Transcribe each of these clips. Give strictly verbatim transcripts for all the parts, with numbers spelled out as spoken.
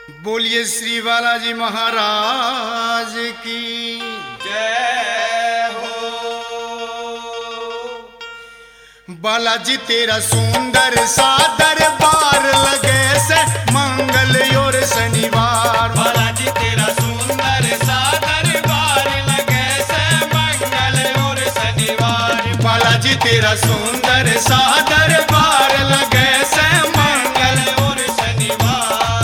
बोलिए श्री बालाजी महाराज की जय हो। बालाजी तेरा सुंदर सा दरबार लगे से मंगल और शनिवार। बालाजी तेरा सुंदर सा दरबार लगे से मंगल और शनिवार। बालाजी तेरा सुंदर सा दरबार लगे से मंगल और शनिवार।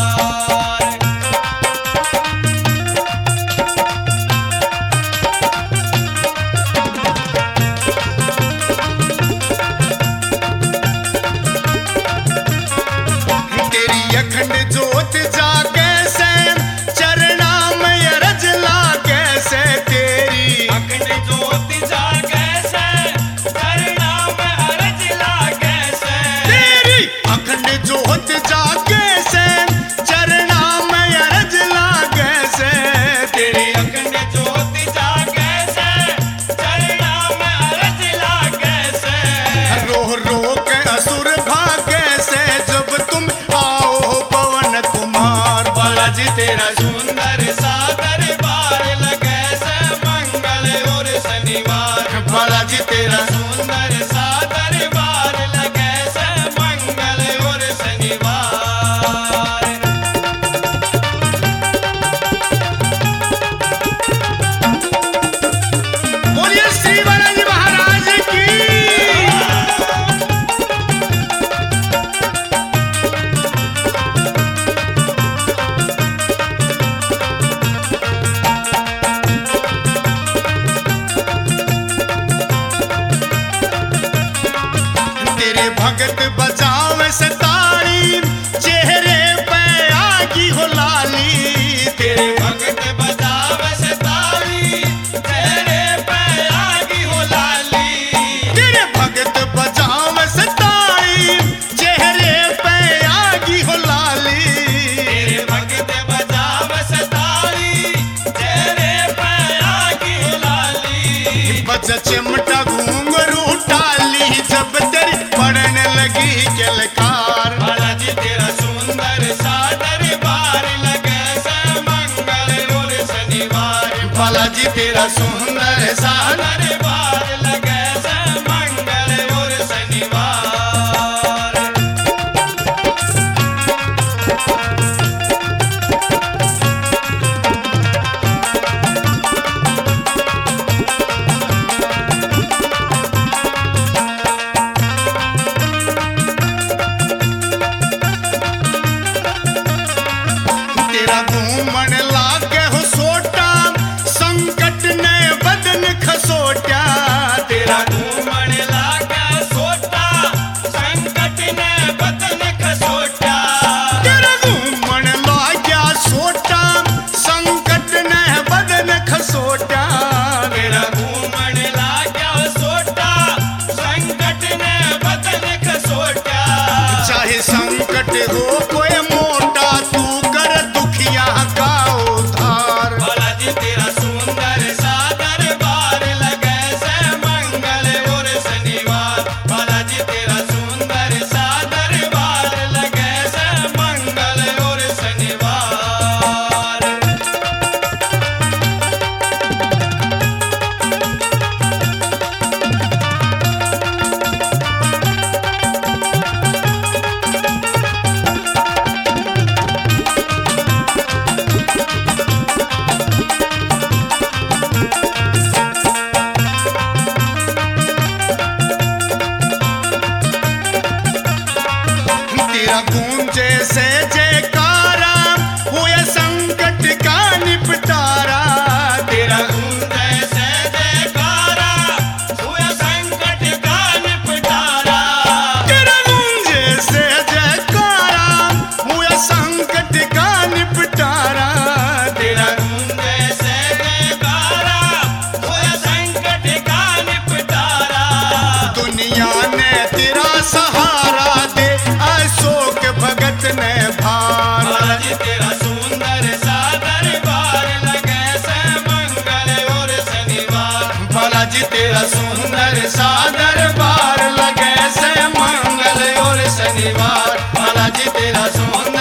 तेरी अखंड जोत जागे से चरणा में अरज लागे से। तेरी अखंड ज्योत जागे से चरणा में अरज लागे से। तेरी अखंड जोत जागे से चरणा में अरज लागे से। तेरी अखंड ज्योत जागे से चरणा में अरज लागे से। रोह रोह के असुर भागे से जब तुम आओ पवन कुमार। बालाजी तेरा सुंदर सा दरबार लगे से मंगल और शनिवार। बालाजी तेरा सुंदर सा दरबार लगे से मंगल और शनिवार। बोलिए श्री बालाजी महाराज की। तेरे भगत बजावे से ताड़ी चेहरे पे आगी हो लाली। तेरे भगत बजावे से ताली तेरे पे आगी हो लाली। तेरे भगत बजावे से ताड़ी चेहरे पे आगी हो लाली। तेरे भगत बजावे से ताली तेरे पे आगी हो लाली। बज चिमटा घूंघरू टाली जब तेरी पड़ने लगी किलकार। बालाजी तेरा सुंदर सा दरबार लगे से मंगल और शनिवार। बालाजी तेरा सुंदर सा दरबार लगे से मंगल और शनिवार। तेरा घूमन लागे हो सोटा संकट ने बदन खसोटा। तेरा घूमन लागा सोटा संकट ने बदन खसोटा। तेरा घूमन लागे सोटा संकट ने बदन खसोटा। तेरा घूमन लागा सोटा संकट ने बदन खसोटा। चाहे संकट हो कोई मोटा तू कर दुखिया का उद्धार। बालाजी तेरा सुंदर सा दरबार लगे से मंगल और शनिवार। बालाजी तेरा सुंदर सा दरबार लगे से मंगल और शनिवार। तेरा गूंजे से जयकारा हुए संकट का निपटारा। तेरा गूंजे से जयकारा हुआ संकट का निपटारा। तेरा गूंजे से जयकारा हुए संकट का निपटारा। तेरा गूंजे से जयकारा हुआ संकट का निपटारा। दुनिया ने तेरा सहारा दे अशोक भगत ने भार। बालाजी तेरा सुंदर सा दरबार लगे से मंगल और शनिवार। बालाजी तेरा सुंदर सा दरबार लगे से मंगल और शनिवार। बालाजी तेरा सुंदर